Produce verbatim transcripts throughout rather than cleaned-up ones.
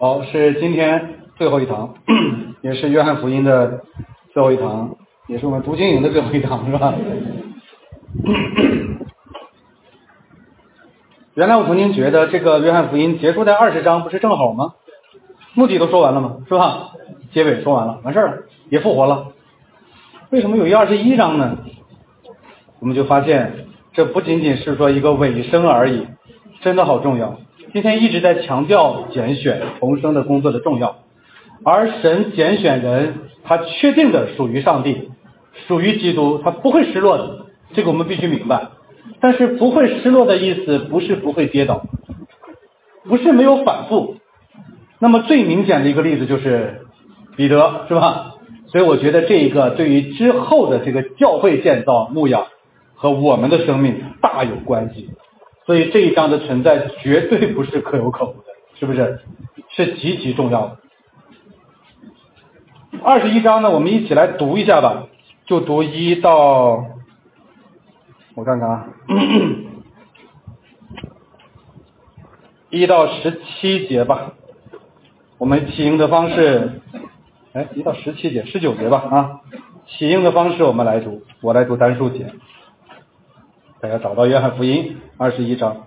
好，是今天最后一堂，也是约翰福音的最后一堂，也是我们读经营的最后一堂，是吧？原来我曾经觉得这个约翰福音结束在二十章不是正好吗？目的都说完了吗？是吧？结尾说完了，完事儿了，也复活了。为什么有一二十一章呢？我们就发现这不仅仅是说一个尾声而已，真的好重要。今天一直在强调拣选重生的工作的重要，而神拣选人，他确定的属于上帝，属于基督，他不会失落的，这个我们必须明白。但是不会失落的意思不是不会跌倒，不是没有反复。那么最明显的一个例子就是彼得，是吧？所以我觉得这一个对于之后的这个教会建造牧养和我们的生命大有关系。所以这一章的存在绝对不是可有可无的，是不是？是极其重要的。二十一章呢，我们一起来读一下吧，就读一到，我看看啊，一到十七节吧。我们起应的方式，哎，一到十七节，十九节吧啊。起应的方式我们来读，我来读单数节。大家找到约翰福音二十一章。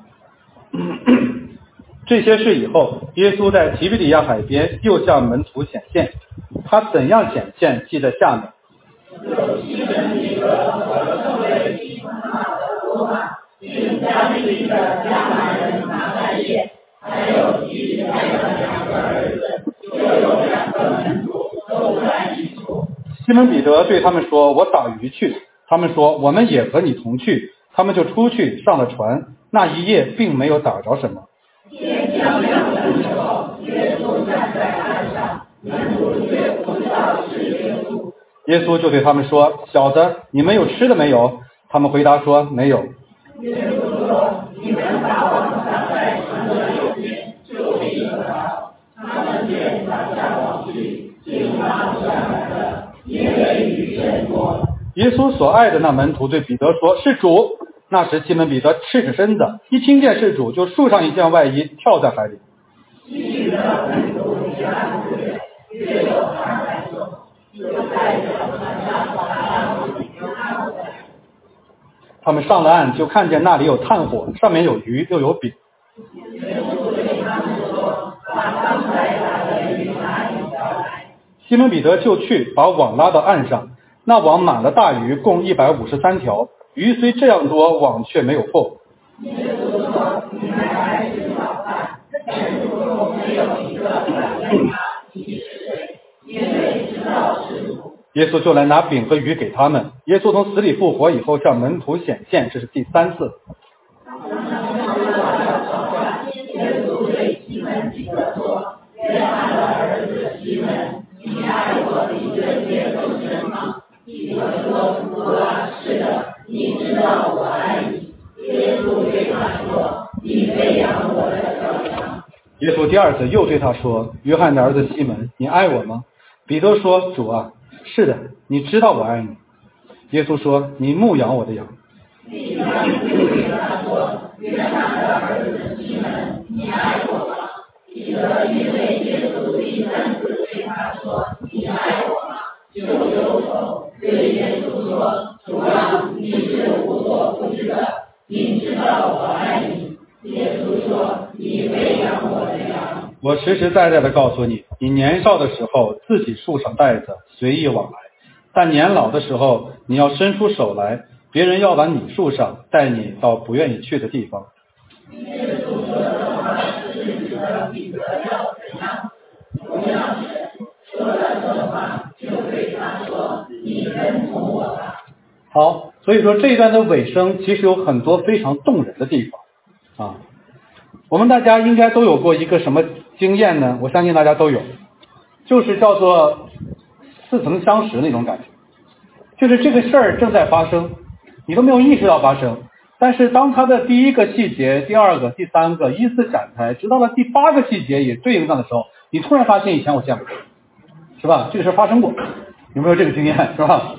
这些事以后，耶稣在提比里亚海边又向门徒显现，他怎样显现记在下面。有西门彼得和称为西门马的多马，并加利利的迦南人拿撒勒，还有提比泰的两个儿子，就有两个门徒都在一处。西门彼得对他们说：“我打鱼去。”他们说：“我们也和你同去。”他们就出去上了船，那一夜并没有打着什么。天将亮的时候，耶稣站在岸上，门徒却不知道是耶稣。耶稣就对他们说：“小子，你们有吃的没有？”他们回答说：“没有。”耶稣说：“你们把网撒在船的右边，就必得着。”他们便撒下网去，竟拉不上来了，因为鱼甚多。耶稣所爱的那门徒对彼得说：“是主。”那时西门彼得赤着身子，一听见是主，就束上一件外衣，跳在海里。他们上了岸，就看见那里有炭火，上面有鱼，又有饼。西门彼得就去，把网拉到岸上，那网满了大鱼，共一百五十三条。鱼虽这样多，网却没有破。耶稣就来拿饼和鱼给他们。耶稣从死里复活以后向门徒显现，这是第三次。耶稣对西门彼得说：“约翰的儿子西门，你爱我比这些更深吗？”彼得说：“主啊，是的，你知道我爱你。”耶稣对他说：“你喂养我的小羊。”耶稣第二次又对他说：“约翰的儿子西门，你爱我吗？”彼得说：“主啊，是的，你知道我爱你。”耶稣说：“你牧养我的羊。”彼得对他说：“约翰的儿子西门，你爱我吗？”彼得因为耶稣第三次对他说：“你爱我吗？”就忧愁，对耶稣说：“主啊，你是无所不知的，你知道我爱你。”耶稣说：“你喂养我的羊。”我实实在在的告诉你，你年少的时候自己束上带子，随意往来；但年老的时候，你要伸出手来，别人要把你束上，带你到不愿意去的地方。耶稣说的话是指的彼得要怎样，同样是说了这话，就对他说：“你跟从我吧。”好，所以说这一段的尾声其实有很多非常动人的地方啊。我们大家应该都有过一个什么经验呢？我相信大家都有，就是叫做似曾相识那种感觉。就是这个事儿正在发生，你都没有意识到发生，但是当它的第一个细节、第二个、第三个依次展开，直到了第八个细节也对应上的时候，你突然发现以前我见过，是吧？这个事发生过，有没有这个经验，是吧？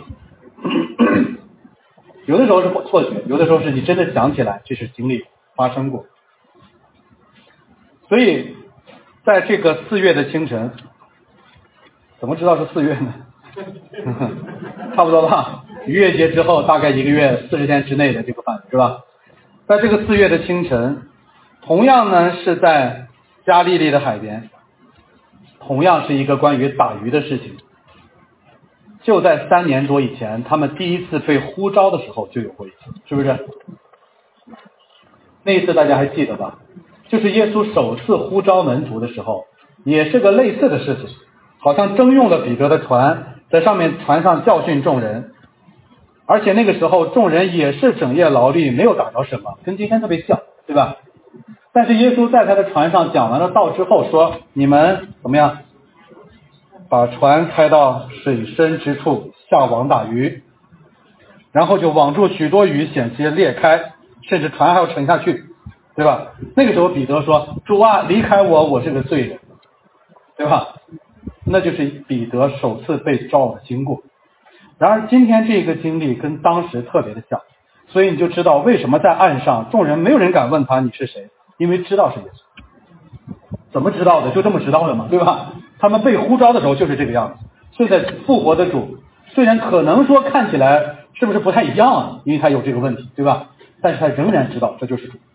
有的时候是错觉，有的时候是你真的想起来这是经历发生过。所以在这个四月的清晨，怎么知道是四月呢？差不多吧，逾越节之后大概一个月四十天之内的这个范围是吧？在这个四月的清晨，同样呢是在加利利的海边，同样是一个关于打鱼的事情。就在三年多以前，他们第一次被呼召的时候就有过一次，是不是？那一次大家还记得吧？就是耶稣首次呼召门徒的时候，也是个类似的事情，好像征用了彼得的船，在上面船上教训众人，而且那个时候众人也是整夜劳力，没有打着什么，跟今天特别像，对吧？但是耶稣在他的船上讲完了道之后说，你们怎么样？把船开到水深之处，下网打鱼，然后就网住许多鱼，险些裂开，甚至船还要沉下去，对吧？那个时候彼得说，主啊，离开我，我是个罪人，对吧？那就是彼得首次被召的经过。然而今天这个经历跟当时特别的像，所以你就知道为什么在岸上众人没有人敢问他你是谁，因为知道是耶稣。怎么知道的？就这么知道的嘛，对吧？他们被呼召的时候就是这个样子。现在复活的主虽然可能说看起来是不是不太一样啊，因为他有这个问题，对吧？但是他仍然知道这就是主。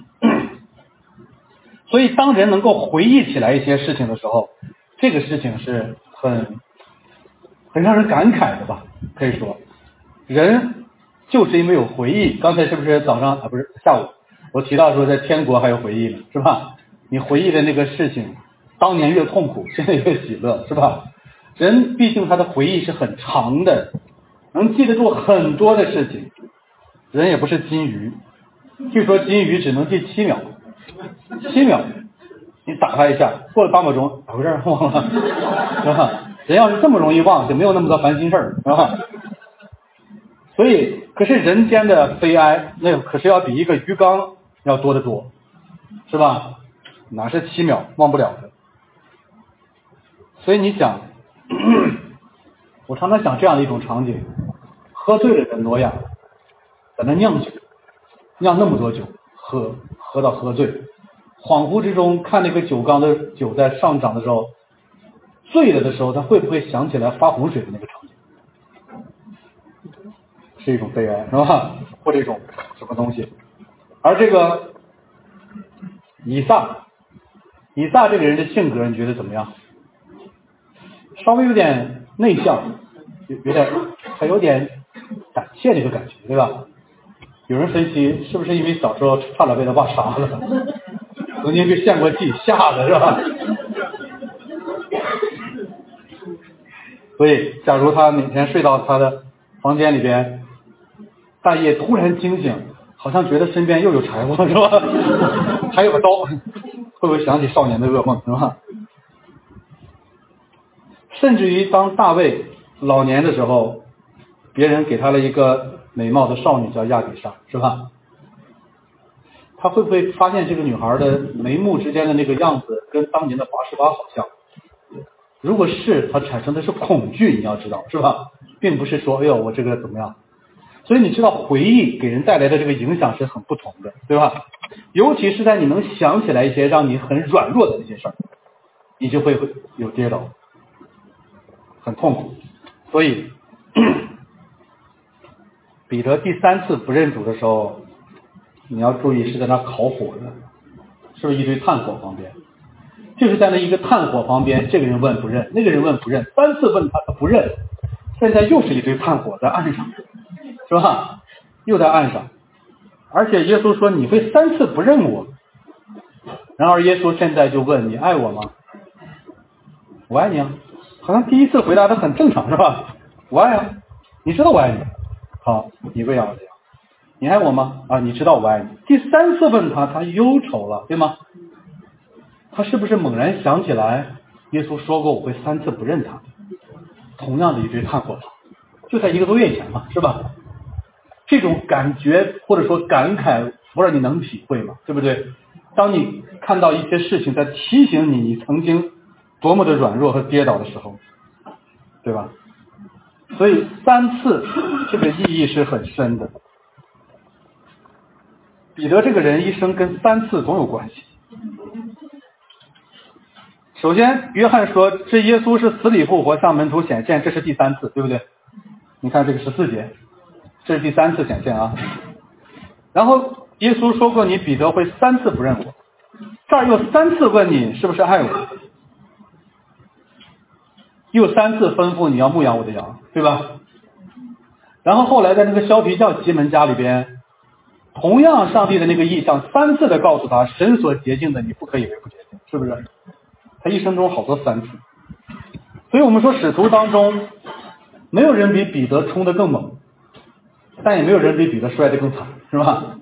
所以当人能够回忆起来一些事情的时候，这个事情是很很让人感慨的吧，可以说人就是因为有回忆。刚才是不是早上啊，不是下午我提到说在天国还有回忆呢，是吧？你回忆的那个事情当年越痛苦现在越喜乐，是吧？人毕竟他的回忆是很长的，能记得住很多的事情。人也不是金鱼，据说金鱼只能记七秒，七秒你打他一下，过了八秒钟咋回事忘了，是吧？人要是这么容易忘，就没有那么多烦心事儿，是吧？所以可是人间的悲哀那可是要比一个鱼缸要多得多，是吧？哪是七秒忘不了的。所以你想我常常想这样的一种场景，喝醉了的挪亚在那酿酒，酿那么多酒，喝喝到喝醉，恍惚之中看那个酒缸的酒在上涨的时候，醉了的时候他会不会想起来发洪水的那个场景？是一种悲哀，是吧？或者一种什么东西。而这个以撒以撒这个人的性格你觉得怎么样？稍微有点内向，有有点还有点胆怯的一个感觉，对吧？有人分析是不是因为小时候差点被他爸杀了，曾经被献过祭吓的，是吧？所以假如他每天睡到他的房间里边，半夜突然惊醒，好像觉得身边又有柴火，是吧？还有个刀，会不会想起少年的噩梦，是吧？甚至于当大卫老年的时候，别人给他了一个美貌的少女叫亚比莎，是吧？他会不会发现这个女孩的眉目之间的那个样子跟当年的拔示巴好像？如果是，他产生的是恐惧，你要知道，是吧？并不是说哎呦我这个怎么样。所以你知道回忆给人带来的这个影响是很不同的，对吧？尤其是在你能想起来一些让你很软弱的那些事儿，你就会有跌倒，很痛苦。所以彼得第三次不认主的时候，你要注意是在那烤火的，是不是一堆炭火旁边？就是在那一个炭火旁边，这个人问不认，那个人问不认，三次问他他不认，现在又是一堆炭火在岸上，是吧？又在岸上，而且耶稣说你会三次不认我。然而耶稣现在就问你爱我吗？我爱你啊，好像第一次回答的很正常，是吧？我爱啊，你知道我爱你。好，你为啥这样？你爱我吗？啊，你知道我爱你。第三次问他，他忧愁了，对吗？他是不是猛然想起来耶稣说过我会三次不认他？同样的一堆炭火旁，就在一个多月前嘛，是吧？这种感觉或者说感慨，不知道你能体会吗？对不对？当你看到一些事情在提醒你你曾经多么的软弱和跌倒的时候，对吧？所以三次这个意义是很深的。彼得这个人一生跟三次总有关系。 首先约翰说这耶稣是死里复活向门徒显现，这是第三次，对不对？你看这个十四节，这是第三次显现啊。然后耶稣说过你彼得会三次不认我，这儿又三次问你是不是爱我，又三次吩咐你要牧养我的羊，对吧？然后后来在那个削皮匠西门家里边，同样上帝的那个意象三次的告诉他，神所洁净的你不可以为不洁净，是不是？他一生中好多三次。所以我们说使徒当中没有人比彼得冲得更猛，但也没有人比彼得摔得更惨，是吧？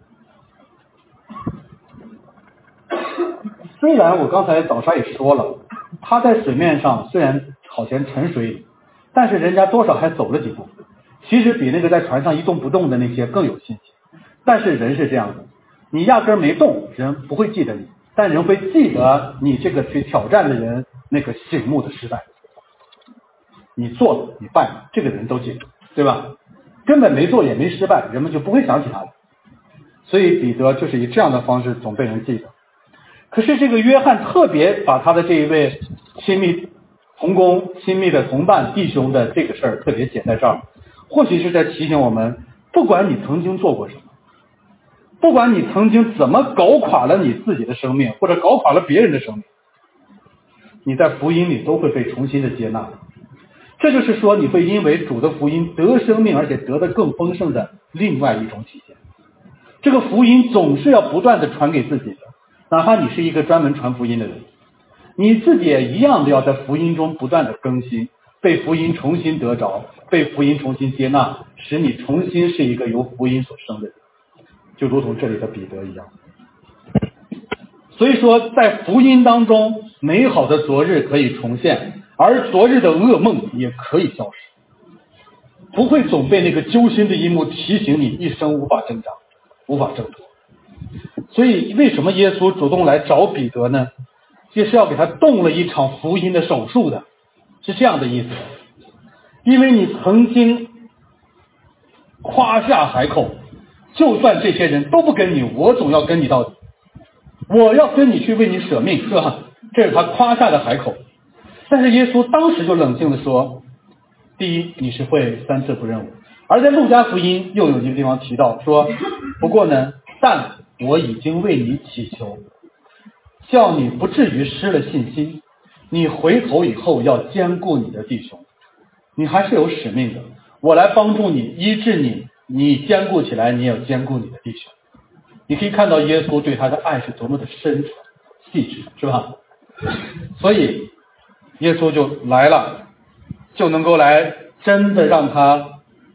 虽然我刚才早上也说了，他在水面上虽然好像沉水里，但是人家多少还走了几步，其实比那个在船上一动不动的那些更有信心。但是人是这样的，你压根没动，人不会记得你，但人会记得你这个去挑战的人那个醒目的失败。你做了，你败了，这个人都记得，对吧？根本没做也没失败，人们就不会想起他了。所以彼得就是以这样的方式总被人记得。可是这个约翰特别把他的这一位亲密同工、亲密的同伴、弟兄的这个事儿特别写在这儿，或许是在提醒我们，不管你曾经做过什么，不管你曾经怎么搞垮了你自己的生命，或者搞垮了别人的生命，你在福音里都会被重新的接纳。这就是说你会因为主的福音得生命，而且得的更丰盛的另外一种体现。这个福音总是要不断的传给自己的，哪怕你是一个专门传福音的人，你自己也一样的要在福音中不断的更新，被福音重新得着，被福音重新接纳，使你重新是一个由福音所生的人，就如同这里的彼得一样。所以说在福音当中，美好的昨日可以重现，而昨日的噩梦也可以消失，不会总被那个揪心的一幕提醒你一生无法挣扎，无法挣脱。所以为什么耶稣主动来找彼得呢？这是要给他动了一场福音的手术的，是这样的意思。因为你曾经夸下海口，就算这些人都不跟你，我总要跟你到底，我要跟你去为你舍命，是吧？这是他夸下的海口。但是耶稣当时就冷静地说，第一，你是会三次不认我。而在路加福音又有一个地方提到说，不过呢，但我已经为你祈求，叫你不至于失了信心，你回头以后要兼顾你的弟兄，你还是有使命的，我来帮助你，医治你，你兼顾起来，你也要兼顾你的弟兄。你可以看到耶稣对他的爱是多么的深沉细致，是吧？所以耶稣就来了，就能够来真的让他，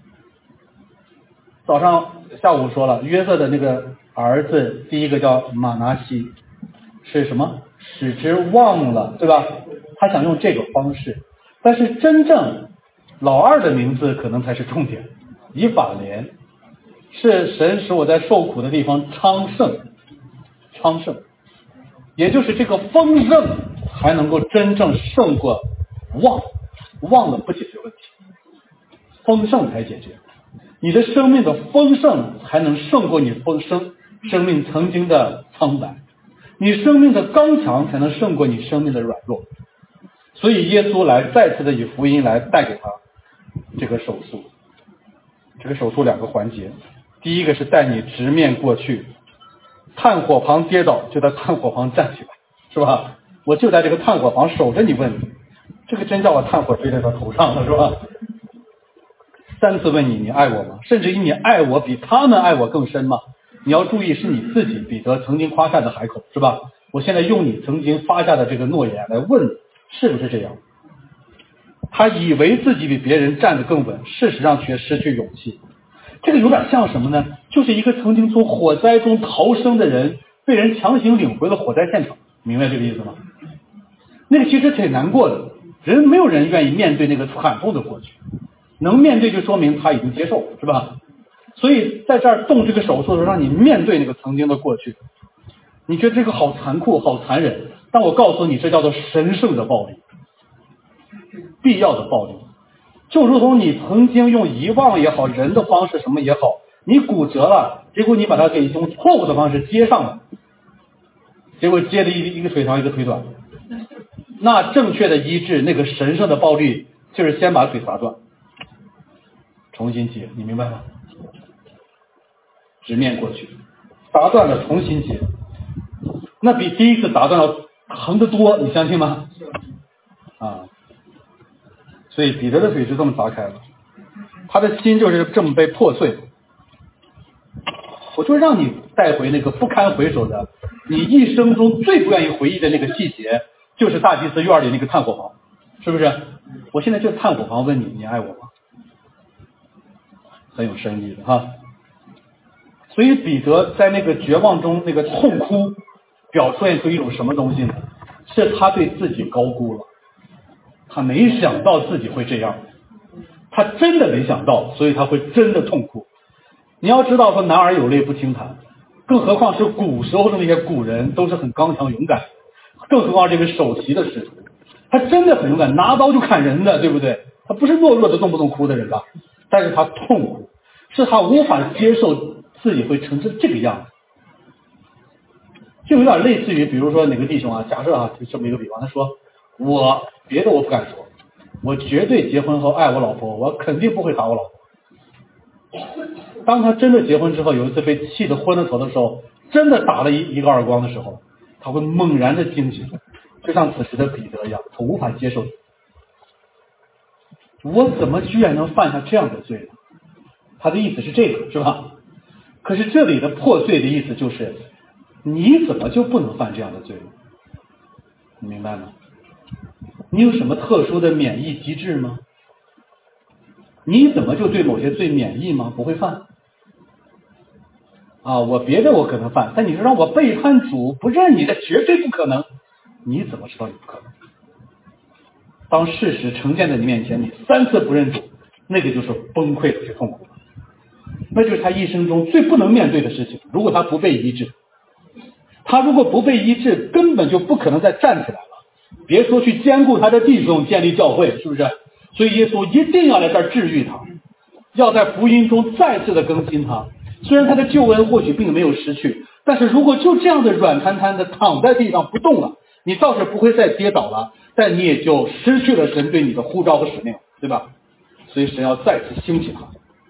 早上下午说了，约瑟的那个儿子第一个叫马拿西，是什么？使之忘了，对吧？他想用这个方式，但是真正老二的名字可能才是重点，以法莲，是神使我在受苦的地方昌盛，昌盛，也就是这个丰盛才能够真正胜过忘，忘了不解决问题，丰盛才解决。你的生命的丰盛才能胜过你丰生生命曾经的苍白，你生命的刚强才能胜过你生命的软弱。所以耶稣来再次的以福音来带给他这个手术，这个手术两个环节，第一个是带你直面过去，炭火旁跌倒就在炭火旁站起来，是吧？我就在这个炭火旁守着你问你，这个真叫我炭火追在他头上了，是吧？三次问你，你爱我吗？甚至于你爱我比他们爱我更深吗？你要注意是你自己彼得曾经夸下的海口，是吧？我现在用你曾经发下的这个诺言来问你，是不是这样？他以为自己比别人站得更稳，事实上却失去勇气。这个有点像什么呢？就是一个曾经从火灾中逃生的人被人强行领回了火灾现场，明白这个意思吗？那个其实挺难过的，人没有人愿意面对那个惨痛的过去，能面对就说明他已经接受，是吧？所以在这儿动这个手术的时候，让你面对那个曾经的过去，你觉得这个好残酷好残忍，但我告诉你，这叫做神圣的暴力，必要的暴力。就如同你曾经用遗忘也好，人的方式什么也好，你骨折了，结果你把它给用错误的方式接上了，结果接的一一个腿长一个腿短， 那正确的医治，那个神圣的暴力，就是先把腿砸断，重新接，你明白吗？直面过去，砸断了重新接，那比第一次砸断要疼得多，你相信吗？啊，所以彼得的腿是这么砸开了，他的心就是这么被破碎。我就让你带回那个不堪回首的，你一生中最不愿意回忆的那个细节，就是大祭司院里那个炭火房，是不是？我现在就炭火房问你，你爱我吗？很有深意的哈。所以彼得在那个绝望中那个痛哭，表现出一种什么东西呢？是他对自己高估了，他没想到自己会这样，他真的没想到，所以他会真的痛哭。你要知道说男儿有泪不轻弹，更何况是古时候的那些古人都是很刚强勇敢，更何况这个首席的使徒，他真的很勇敢，拿刀就砍人的，对不对？他不是懦弱的动不动哭的人吧？但是他痛苦，是他无法接受自己会成这这个样子，就有点类似于比如说哪个弟兄啊，假设啊就这么一个比方，他说我别的我不敢说，我绝对结婚后爱我老婆，我肯定不会打我老婆。当他真的结婚之后，有一次被气得昏了头的时候，真的打了一一个耳光的时候，他会猛然的惊醒，就像此时的彼得一样，他无法接受，我怎么居然能犯下这样的罪呢？他的意思是这个，是吧？可是这里的破碎的意思就是，你怎么就不能犯这样的罪呢？你明白吗？你有什么特殊的免疫机制吗？你怎么就对某些罪免疫吗？不会犯啊？我别的我可能犯，但你说让我背叛主不认你的，绝对不可能。你怎么知道你不可能？当事实呈现在你面前，你三次不认主，那个就是崩溃的最痛苦了，那就是他一生中最不能面对的事情。如果他不被医治，他如果不被医治，根本就不可能再站起来了，别说去兼顾他的弟兄，建立教会，是不是？所以耶稣一定要来这儿治愈他，要在福音中再次的更新他。虽然他的救恩或许并没有失去，但是如果就这样的软瘫瘫的躺在地上不动了，你倒是不会再跌倒了，但你也就失去了神对你的呼召和使命，对吧？所以神要再次兴起他。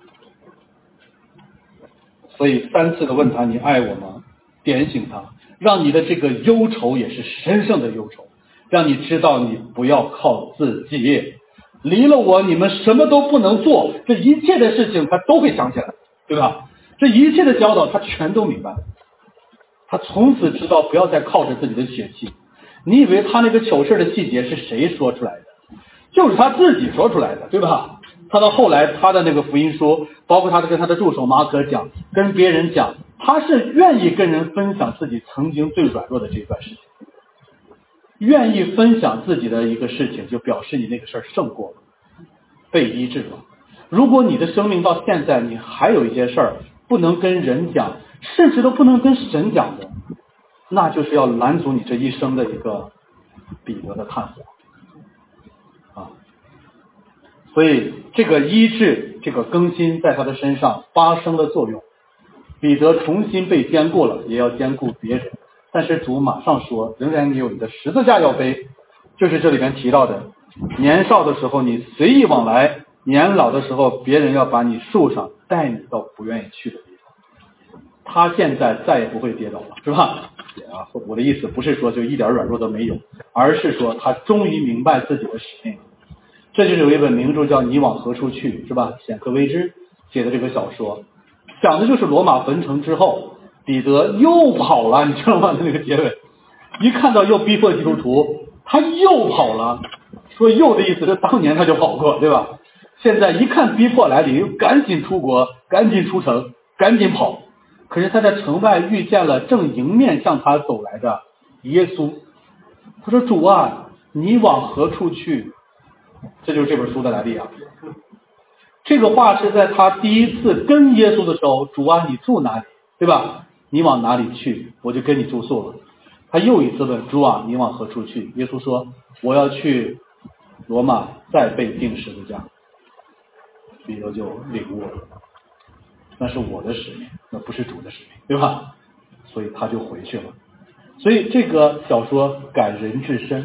所以三次的问他，你爱我吗？点醒他，让你的这个忧愁也是神圣的忧愁，让你知道你不要靠自己，离了我你们什么都不能做，这一切的事情他都会想起来，对吧？这一切的教导他全都明白，他从此知道不要再靠着自己的血气。你以为他那个糗事的细节是谁说出来的？就是他自己说出来的，对吧？他到后来他的那个福音书，包括他的跟他的助手马可讲，跟别人讲，他是愿意跟人分享自己曾经最软弱的这一段事情，愿意分享自己的一个事情，就表示你那个事儿胜过了，被医治了。如果你的生命到现在你还有一些事儿不能跟人讲，甚至都不能跟神讲的，那就是要拦阻你这一生的一个彼得的炭火啊。所以这个医治，这个更新在他的身上发生了作用，彼得重新被兼顾了，也要兼顾别人。但是主马上说，仍然你有你的十字架要背，就是这里面提到的，年少的时候你随意往来，年老的时候别人要把你束上，带你到不愿意去的地方。他现在再也不会跌倒了，是吧？啊，我的意思不是说就一点软弱都没有，而是说他终于明白自己的使命。这就是有一本名著叫《你往何处去》，是吧？显克维之写的这个小说，讲的就是罗马焚城之后，彼得又跑了，你知道吗？那个结尾，一看到又逼迫基督徒，他又跑了。说又的意思是当年他就跑过，对吧？现在一看逼迫来临，赶紧出国，赶紧出城，赶紧跑。可是他在城外遇见了正迎面向他走来的耶稣，他说：“主啊，你往何处去？”这就是这本书的来历啊。这个话是在他第一次跟耶稣的时候，主啊，你住哪里，对吧？你往哪里去，我就跟你住宿了。他又一次问，主啊，你往何处去？耶稣说，我要去罗马，再被钉十字架。彼得就领悟了，那是我的使命，那不是主的使命，对吧？所以他就回去了。所以这个小说感人至深，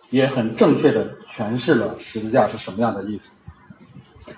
也很正确的诠释了十字架是什么样的意思。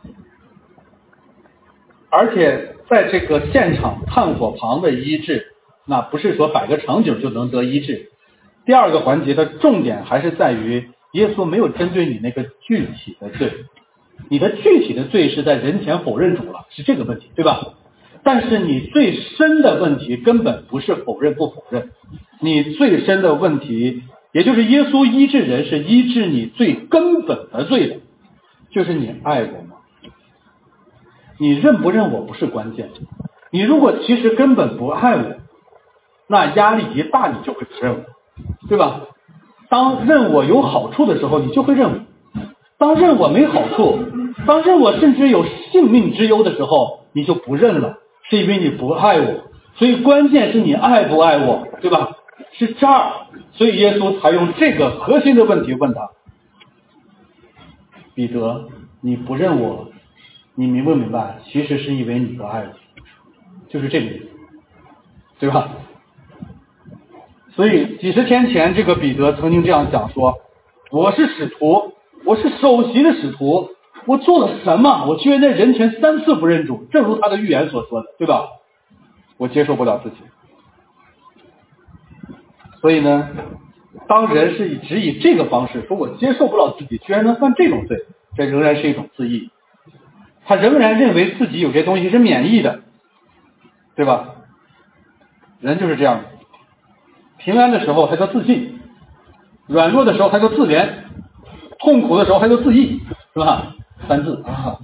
而且在这个现场炭火旁的医治，那不是说摆个场景就能得医治。第二个环节的重点还是在于耶稣没有针对你那个具体的罪，你的具体的罪是在人前否认主了，是这个问题，对吧？但是你最深的问题根本不是否认不否认，你最深的问题，也就是耶稣医治人是医治你最根本的罪的，就是你爱我吗？你认不认我不是关键，你如果其实根本不爱我，那压力一大你就会不认我，对吧？当认我有好处的时候，你就会认我；当认我没好处，当认我甚至有性命之忧的时候，你就不认了，是因为你不爱我。所以关键是你爱不爱我，对吧？是这儿，所以耶稣才用这个核心的问题问他：彼得，你不认我，你明不明白？其实是因为你不爱我，就是这个意思，对吧？所以几十天前，这个彼得曾经这样讲说：我是使徒，我是首席的使徒，我做了什么？我居然在人前三次不认主，正如他的预言所说的，对吧？我接受不了自己。所以呢，当人是以只以这个方式说我接受不了自己，居然能犯这种罪，这仍然是一种自义，他仍然认为自己有些东西是免疫的，对吧？人就是这样的，平安的时候他叫自信，软弱的时候他叫自怜，痛苦的时候他叫自义，是吧？三字啊，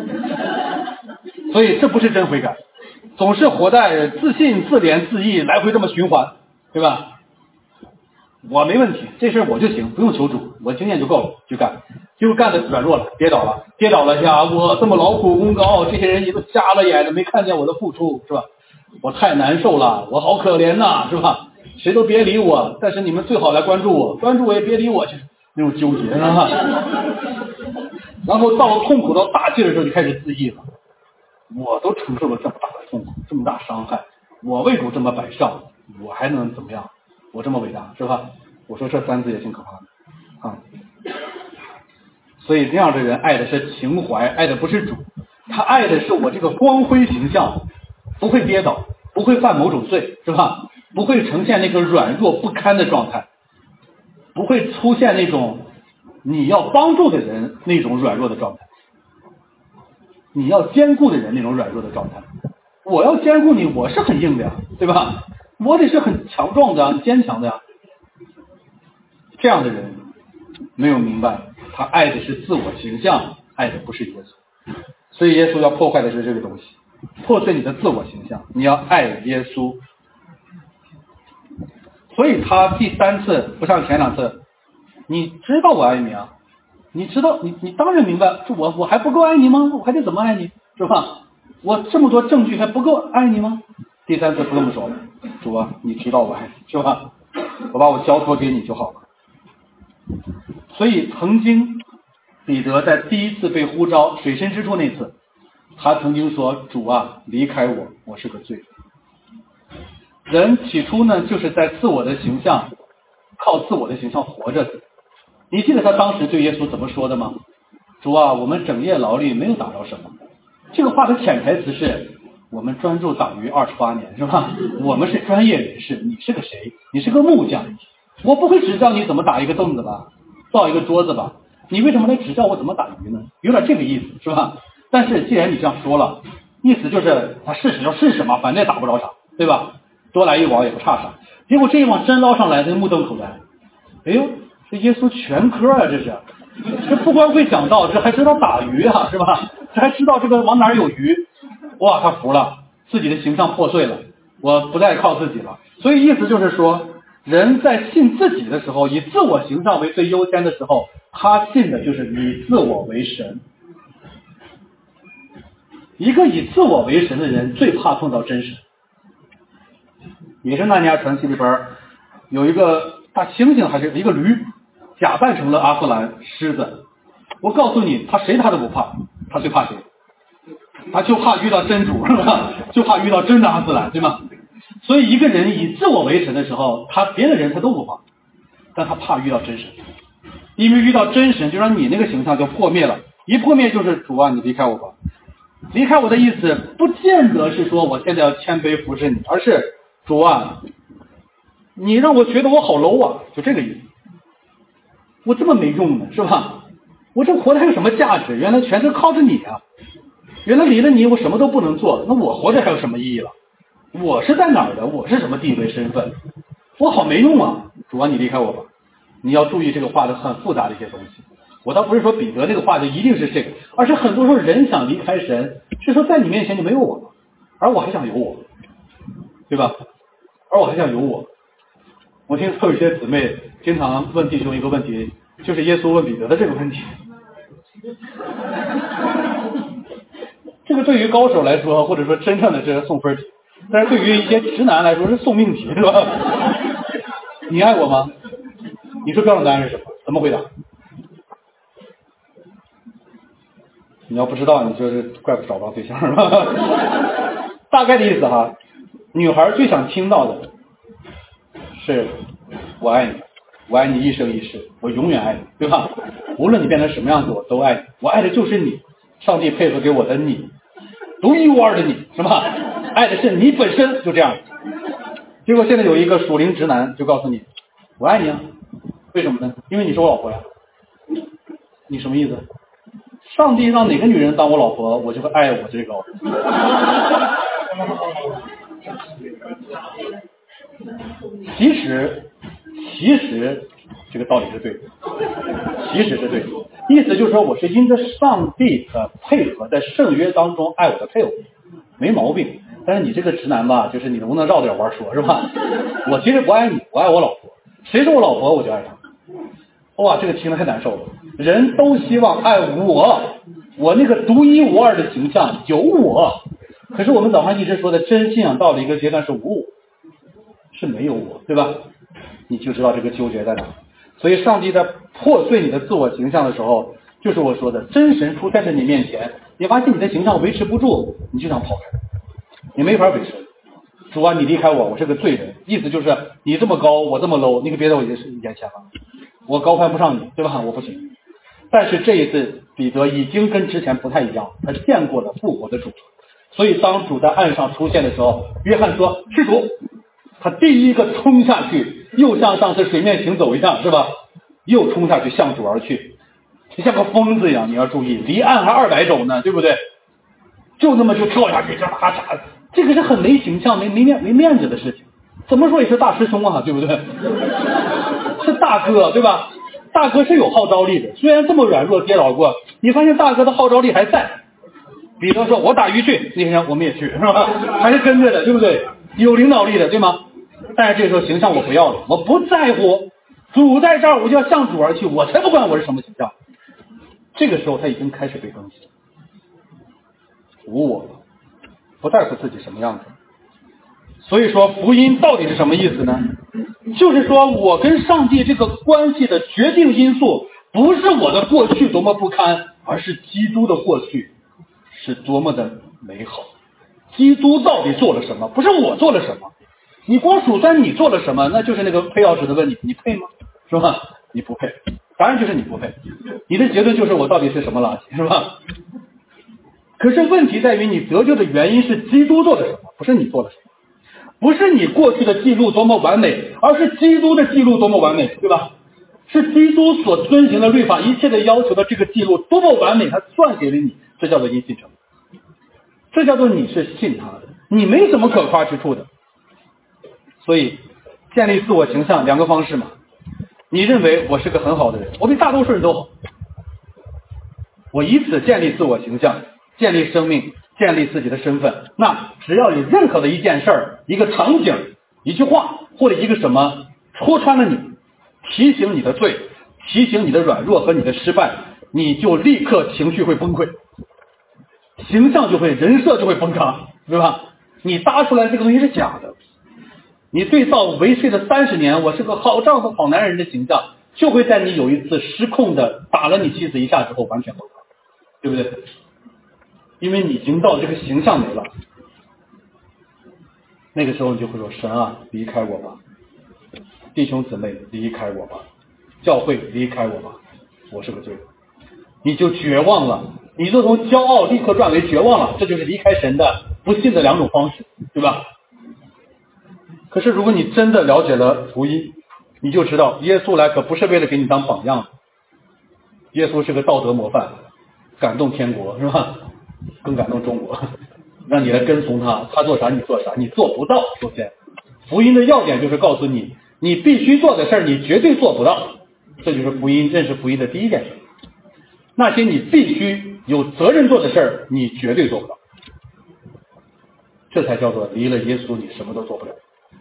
所以这不是真悔改，总是活在自信、自怜、自义来回这么循环，对吧？我没问题，这事我就行，不用求主，我经验就够了，去干，结果干的软弱了，跌倒了，跌倒了呀！我这么劳苦功高，这些人也都瞎了眼的，没看见我的付出，是吧？我太难受了，我好可怜呐，是吧？谁都别理我，但是你们最好来关注我，关注我也别理我去，那种纠结啊。然后到了痛苦到大劲的时候，就开始自义了。我都承受了这么大的痛苦，这么大伤害，我为主这么摆上，我还能怎么样？我这么伟大，是吧？我说这三字也挺可怕的啊。所以这样的人爱的是情怀，爱的不是主，他爱的是我这个光辉形象，不会跌倒，不会犯某种罪，是吧？不会呈现那个软弱不堪的状态，不会出现那种你要帮助的人那种软弱的状态，你要兼顾的人那种软弱的状态。我要兼顾你，我是很硬的呀，对吧？我得是很强壮的呀，很坚强的呀。这样的人没有明白，他爱的是自我形象，爱的不是耶稣。所以耶稣要破坏的是这个东西，破碎你的自我形象，你要爱耶稣。所以他第三次不像前两次，你知道我爱你啊，你知道你你当然明白，我我还不够爱你吗？我还得怎么爱你，是吧？我这么多证据还不够爱你吗？第三次不这么说了，主啊，你知道我爱你，是吧？我把我交托给你就好了。所以曾经彼得在第一次被呼召水深之处那次，他曾经说：主啊，离开我，我是个罪人。人起初呢，就是在自我的形象，靠自我的形象活着的。你记得他当时对耶稣怎么说的吗？主啊，我们整夜劳力没有打着什么。这个话的潜台词是我们专注打鱼二十八年，是吧？我们是专业人士，你是个谁？你是个木匠，我不会指教你怎么打一个凳子吧，造一个桌子吧，你为什么来指教我怎么打鱼呢？有点这个意思，是吧？但是既然你这样说了，意思就是他试试就试试嘛，反正也打不着啥，对吧？多来一网也不差啥。结果这一网真捞上来，那目瞪口呆。哎呦，这耶稣全科啊，这是，这不光会讲道，这还知道打鱼啊，是吧？这还知道这个往哪儿有鱼。哇，他服了，自己的形象破碎了，我不再靠自己了。所以意思就是说，人在信自己的时候，以自我形象为最优先的时候，他信的就是以自我为神。一个以自我为神的人最怕碰到真神。也是纳尼亚传奇里边有一个大猩猩还是一个驴假扮成了阿斯兰狮子，我告诉你，他谁他都不怕，他最怕谁？他就怕遇到真主，是吧？就怕遇到真的阿斯兰，对吗？所以一个人以自我为神的时候，他别的人他都不怕。 但他怕遇到真神，因为遇到真神就让你那个形象就破灭了，一破灭就是主啊，你离开我吧。离开我的意思不见得是说我现在要谦卑服侍你，而是主啊，你让我觉得我好 low 啊，就这个意思。我这么没用呢，是吧？我这活着还有什么价值？原来全是靠着你啊！原来离了你我什么都不能做，那我活着还有什么意义了？我是在哪儿的？我是什么地位身份？我好没用啊！主啊，你离开我吧。你要注意这个话的很复杂的一些东西。我倒不是说彼得这个话就一定是这个，而是很多时候人想离开神，是说在你面前就没有我了，而我还想有我，对吧？而我还想有我。我听说有些姊妹经常问弟兄一个问题，就是耶稣问彼得的这个问题。这个对于高手来说，或者说真正的这个送分题，但是对于一些直男来说是送命题，是吧？你爱我吗？你说标准答案是什么？怎么回答？你要不知道，你就是怪不找不着对象，是吧？大概的意思哈，女孩最想听到的是我爱你，我爱你一生一世，我永远爱你，对吧？无论你变成什么样子我都爱你，我爱的就是你，上帝配合给我的你，独一无二的你，是吧？爱的是你本身，就这样。结果现在有一个属灵直男就告诉你我爱你啊，为什么呢？因为你是我老婆呀。你什么意思？上帝让哪个女人当我老婆，我就会爱我这个。其实其实这个道理是对的，其实是对的，意思就是说我是因着上帝的配合在圣约当中爱我的配偶，没毛病。但是你这个直男吧，就是你能不能绕着点弯说，是吧？我其实不爱你，我爱我老婆，谁是我老婆我就爱他。哇，这个听着太难受了。人都希望爱我，我那个独一无二的形象有我。可是我们早上一直说的真信仰到了一个阶段是无我，是没有我，对吧？你就知道这个纠结在哪。所以上帝在破碎你的自我形象的时候，就是我说的真神出现在你面前，你发现你的形象维持不住，你就想跑开，你没法维持。主啊，你离开我，我是个罪人。意思就是你这么高，我这么 low， 你可别在我眼前了，我高攀不上你，对吧？我不行。但是这一次彼得已经跟之前不太一样，他见过了复活的主。所以当主在岸上出现的时候，约翰说是主，他第一个冲下去，又像上次水面行走一样，是吧？又冲下去向主而去，就像个疯子一样。你要注意，离岸还二百肘呢，对不对？就那么就跳下去，这咔嚓，这个是很没形象、没没面没面子的事情。怎么说也是大师兄啊，对不对？是大哥，对吧？大哥是有号召力的，虽然这么软弱跌倒过，你发现大哥的号召力还在。彼得说我打鱼去，那天我们也去，是吧？还是跟着的，对不对？有领导力的，对吗？但是这个时候形象我不要了，我不在乎，主在这儿，我就要向主而去，我才不管我是什么形象。这个时候他已经开始被更新，无我了，不在乎自己什么样子。所以说福音到底是什么意思呢？就是说我跟上帝这个关系的决定因素不是我的过去多么不堪，而是基督的过去是多么的美好。基督到底做了什么？不是我做了什么。你光数算你做了什么，那就是那个配钥匙的问题，你配吗？是吧？你不配，答案就是你不配。你的结论就是我到底是什么垃圾，是吧？可是问题在于你得救的原因是基督做了什么，不是你做了什么。不是你过去的记录多么完美，而是基督的记录多么完美，对吧？是基督所遵行的律法一切的要求的这个记录多么完美，他算给了你，这叫做因信称义，这叫做你是信他的，你没什么可夸之处的。所以建立自我形象两个方式嘛，你认为我是个很好的人，我比大多数人都好，我以此建立自我形象，建立生命，建立自己的身份。那只要有任何的一件事儿、一个场景、一句话或者一个什么戳穿了你，提醒你的罪，提醒你的软弱和你的失败，你就立刻情绪会崩溃，形象就会人设就会崩塌，对吧？你搭出来这个东西是假的，你对照维系了三十年我是个好丈夫好男人的形象，就会在你有一次失控的打了你妻子一下之后完全崩塌，对不对？因为你已经到这个形象没了，那个时候你就会说神啊离开我吧。 弟兄姊妹离开我吧，教会离开我吧，我是个罪人。你就绝望了，你就从骄傲立刻转为绝望了，这就是离开神的不信的两种方式，对吧？可是如果你真的了解了福音，你就知道耶稣来可不是为了给你当榜样，耶稣是个道德模范，感动天国，是吧？更感动中国，让你来跟从他，他做啥你做啥，你做不到。首先福音的要点就是告诉你，你必须做的事儿你绝对做不到，这就是福音，认识福音的第一件事。那些你必须有责任做的事儿你绝对做不到，这才叫做离了耶稣你什么都做不了。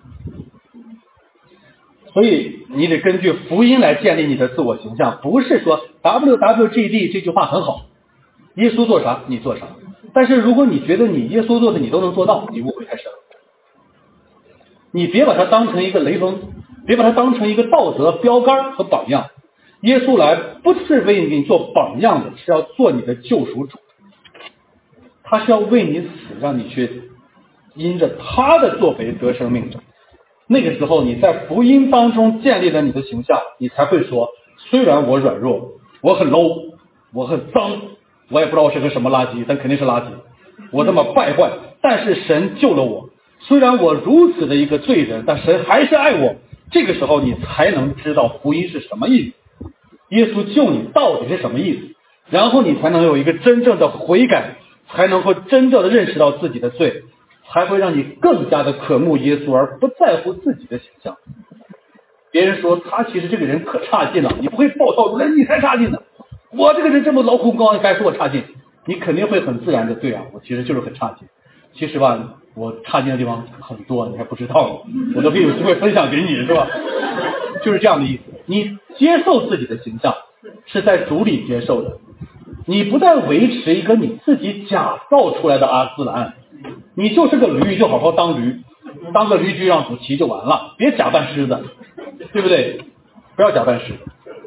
所以你得根据福音来建立你的自我形象，不是说 W W G D 这句话很好，耶稣做啥你做啥，但是如果你觉得你耶稣做的你都能做到，你误会太深了。你别把它当成一个雷锋，别把它当成一个道德标杆和榜样。耶稣来不是为你做榜样的，是要做你的救赎主，他是要为你死，让你去因着他的作为得生命的。那个时候你在福音当中建立了你的形象，你才会说，虽然我软弱，我很 low， 我很脏，我也不知道我是个什么垃圾，但肯定是垃圾，我这么败坏，但是神救了我。虽然我如此的一个罪人，但神还是爱我。这个时候你才能知道福音是什么意思，耶稣救你到底是什么意思，然后你才能有一个真正的悔改，才能够真正的认识到自己的罪，才会让你更加的渴慕耶稣，而不在乎自己的形象。别人说他其实这个人可差劲了，你不会暴躁出来，你才差劲呢，我这个人这么劳苦功高，你还说我差劲，你肯定会很自然的，对啊，我其实就是很差劲。其实吧，我差劲的地方很多，你还不知道，我都可以有机会分享给你，是吧？就是这样的意思。你接受自己的形象是在主里接受的，你不再维持一个你自己假造出来的阿斯兰，你就是个驴就好好当驴，当个驴驹让主骑就完了，别假扮狮子，对不对？不要假扮狮子。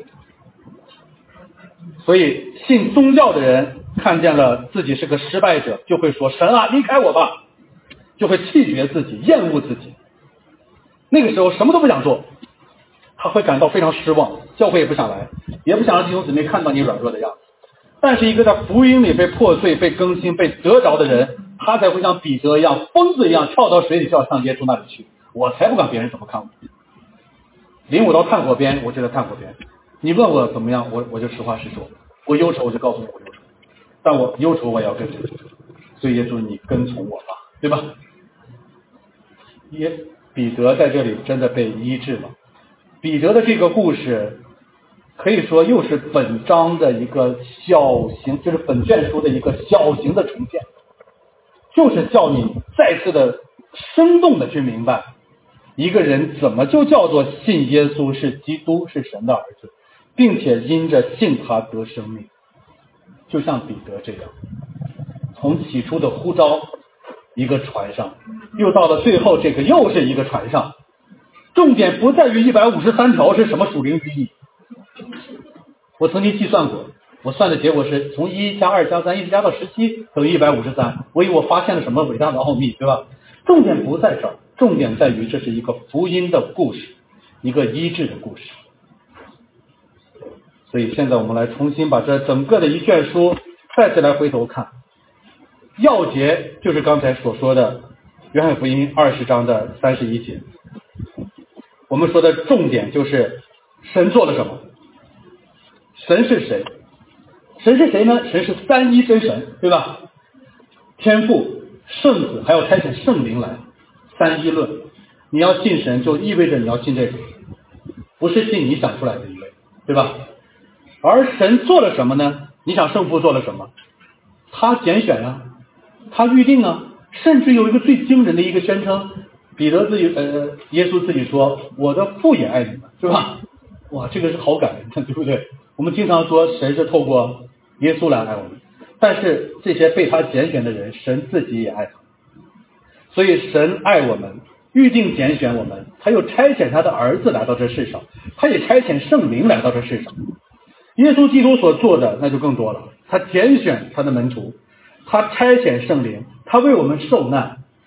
所以信宗教的人看见了自己是个失败者，就会说神啊离开我吧，就会弃绝自己，厌恶自己，那个时候什么都不想做，他会感到非常失望，教会也不想来，也不想让弟兄姊妹看到你软弱的样子。但是一个在福音里被破碎、被更新、被得着的人，他才会像彼得一样，疯子一样跳到水里就要向耶稣那里去。我才不管别人怎么看我，领我到炭火边，我就在炭火边。你问我怎么样，我我就实话实说。我忧愁，我就告诉你我忧愁，但我忧愁我也要跟着你，所以耶稣你跟从我吧，对吧？耶彼得在这里真的被医治了。彼得的这个故事可以说又是本章的一个小型，就是本卷书的一个小型的重建，就是叫你再次的生动的去明白一个人怎么就叫做信耶稣是基督，是神的儿子，并且因着信他得生命。就像彼得这样，从起初的呼召一个船上，又到了最后这个又是一个船上。重点不在于一百五十三条是什么属灵寓意，我曾经计算过，我算的结果是从一加二加三一直加到十七等于一百五十三，我以为我发现了什么伟大的奥秘，对吧？重点不在这儿，重点在于这是一个福音的故事，一个医治的故事。所以现在我们来重新把这整个的一卷书再次来回头看，要节就是刚才所说的约翰福音二十章的三十一节。我们说的重点就是神做了什么，神是谁？神是谁呢？神是三一真神，对吧？天父、圣子，还要差遣圣灵来，三一论。你要信神，就意味着你要信这个，不是信你想出来的一位，对吧？而神做了什么呢？你想圣父做了什么？他拣选啊，他预定啊，甚至有一个最惊人的一个宣称，彼得自己呃，耶稣自己说，我的父也爱你们，是吧？哇，这个是好感人的，对不对？我们经常说神是透过耶稣来爱我们，但是这些被他拣选的人，神自己也爱他们。所以神爱我们，预定拣选我们，他又差遣他的儿子来到这世上，他也差遣圣灵来到这世上。耶稣基督所做的那就更多了，他拣选他的门徒，他差遣圣灵，他为我们受难，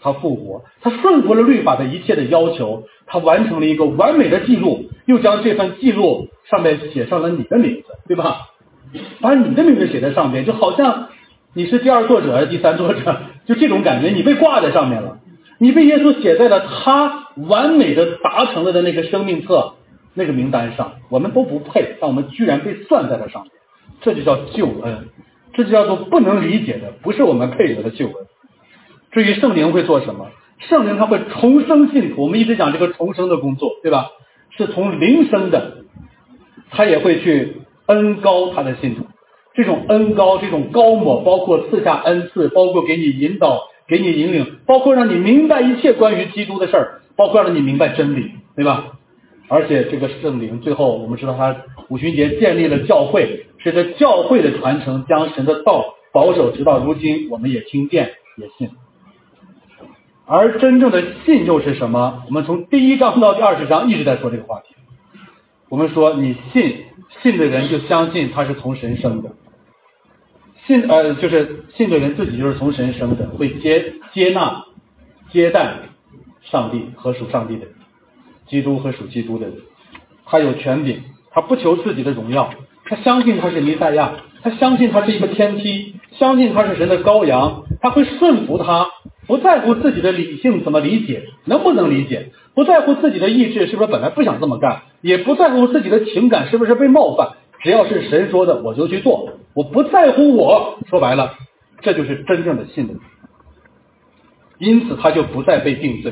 他复活，他顺服了律法的一切的要求，他完成了一个完美的记录，又将这份记录上面写上了你的名字，对吧？把你的名字写在上面，就好像你是第二作者还是第三作者，就这种感觉，你被挂在上面了，你被耶稣写在了他完美的达成了的那个生命册那个名单上，我们都不配，但我们居然被算在了上面，这就叫救恩，这就叫做不能理解的，不是我们配得的救恩。至于圣灵会做什么，圣灵他会重生信徒，我们一直讲这个重生的工作，对吧？是从灵生的，他也会去恩膏他的信徒，这种恩膏，这种膏抹，包括赐下恩赐，包括给你引导，给你引领，包括让你明白一切关于基督的事儿，包括让你明白真理，对吧？而且这个圣灵最后我们知道他五旬节建立了教会，使得教会的传承将神的道保守直到如今，我们也听见也信。而真正的信又是什么？我们从第一章到第二十章一直在说这个话题。我们说你信信的人就相信他是从神生的，信呃就是信的人自己就是从神生的，会接接纳接待上帝和属上帝的人，基督和属基督的人，他有权柄，他不求自己的荣耀，他相信他是弥赛亚，他相信他是一个天梯，相信他是神的羔羊，他会顺服他，不在乎自己的理性怎么理解，能不能理解，不在乎自己的意志是不是本来不想这么干，也不在乎自己的情感是不是被冒犯，只要是神说的我就去做，我不在乎我，说白了这就是真正的信的人，因此他就不再被定罪，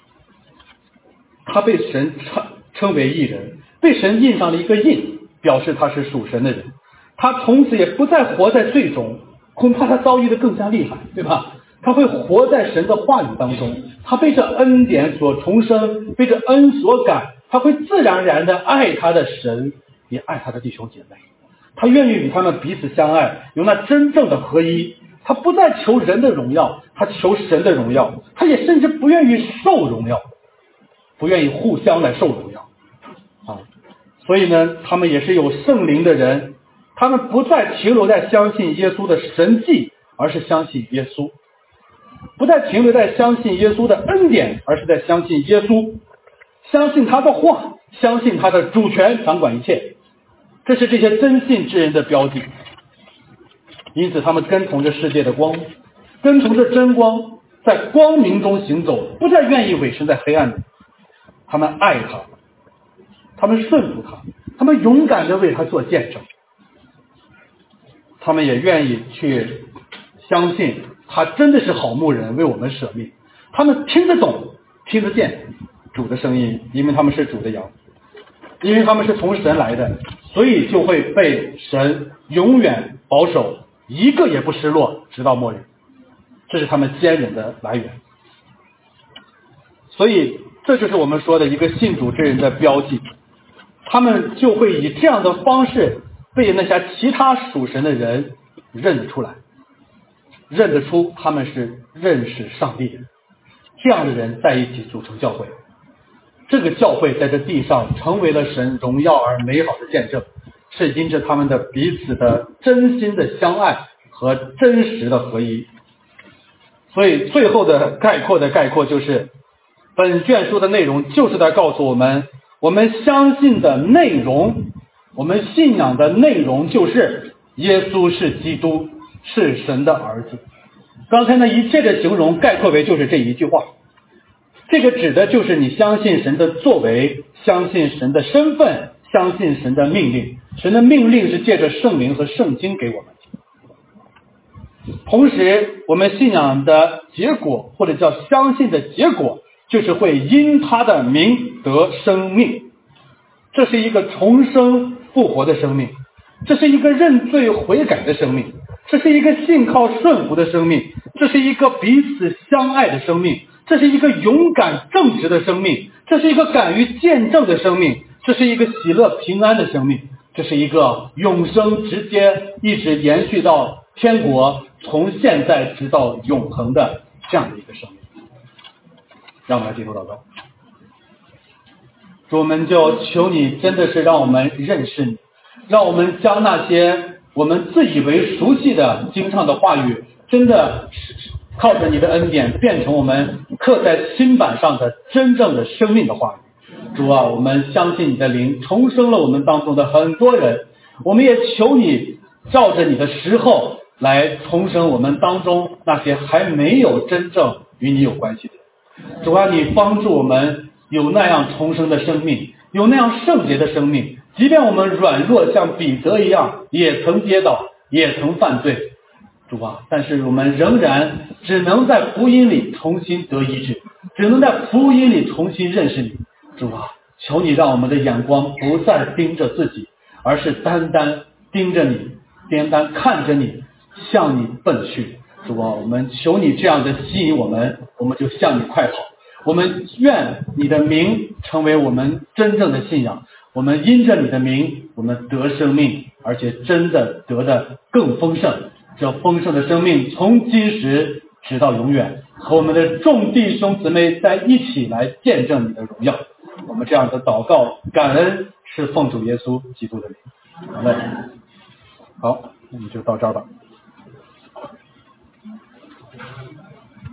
他被神称称为义人，被神印上了一个印，表示他是属神的人，他从此也不再活在罪中，恐怕他遭遇的更加厉害，对吧？他会活在神的话语当中，他被这恩典所重生，被这恩所感，他会自然而然的爱他的神，也爱他的弟兄姐妹，他愿意与他们彼此相爱，有那真正的合一，他不再求人的荣耀，他求神的荣耀，他也甚至不愿意受荣耀，不愿意互相来受荣耀啊。所以呢，他们也是有圣灵的人，他们不再停留在相信耶稣的神迹，而是相信耶稣，不再停留在相信耶稣的恩典，而是在相信耶稣，相信他的话，相信他的主权掌管一切，这是这些真信之人的标记。因此他们跟从着世界的光，跟从着真光，在光明中行走，不再愿意委身在黑暗里，他们爱他，他们顺服他，他们勇敢地为他做见证，他们也愿意去相信他真的是好牧人，为我们舍命，他们听得懂听得见主的声音，因为他们是主的羊，因为他们是从神来的，所以就会被神永远保守，一个也不失落，直到末日，这是他们坚忍的来源。所以这就是我们说的一个信主之人的标记，他们就会以这样的方式被那些其他属神的人认得出来，认得出他们是认识上帝的人，这样的人在一起组成教会，这个教会在这地上成为了神荣耀而美好的见证，是因着他们的彼此的真心的相爱和真实的合一。所以最后的概括的概括就是，本卷书的内容就是在告诉我们，我们相信的内容，我们信仰的内容就是耶稣是基督，是神的儿子。刚才那一切的形容概括为就是这一句话，这个指的就是你相信神的作为，相信神的身份，相信神的命令，神的命令是借着圣灵和圣经给我们。同时我们信仰的结果，或者叫相信的结果，就是会因他的名得生命，这是一个重生复活的生命，这是一个认罪悔改的生命，这是一个信靠顺服的生命，这是一个彼此相爱的生命，这是一个勇敢正直的生命，这是一个敢于见证的生命，这是一个喜乐平安的生命，这是一个永生直接一直延续到天国，从现在直到永恒的这样的一个生命。让我们来低头祷告。主，我们就求你真的是让我们认识你，让我们将那些我们自以为熟悉的经上的话语真的靠着你的恩典变成我们刻在心板上的真正的生命的话语。主啊，我们相信你的灵重生了我们当中的很多人，我们也求你照着你的时候来重生我们当中那些还没有真正与你有关系的人。主啊，你帮助我们有那样重生的生命，有那样圣洁的生命，即便我们软弱像彼得一样，也曾跌倒，也曾犯罪，主啊，但是我们仍然只能在福音里重新得医治，只能在福音里重新认识你。主啊，求你让我们的眼光不再盯着自己，而是单单盯着你，单单看着你，向你奔去。主啊，我们求你这样的吸引我们，我们就向你快跑。我们愿你的名成为我们真正的信仰，我们因着你的名，我们得生命，而且真的得的更丰盛。这丰盛的生命从今时直到永远，和我们的众弟兄姊妹在一起来见证你的荣耀。我们这样的祷告感恩是奉主耶稣基督的名。好嘞，好，我们就到这儿吧。